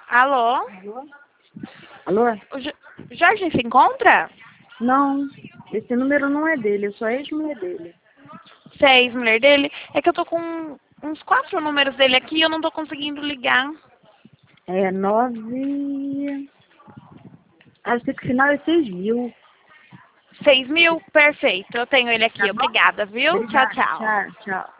Alô? Alô? Alô? O Jorge se encontra? Não, esse número não é dele, eu sou a ex-mulher dele. Você é ex-mulher dele? É que eu tô com uns 4 números dele aqui e eu não tô conseguindo ligar. É 9... Acho que o final é 6.000. 6.000? Perfeito, eu tenho ele aqui. Tá bom? Obrigada, viu? Tchau, Obrigada, tchau. tchau, tchau.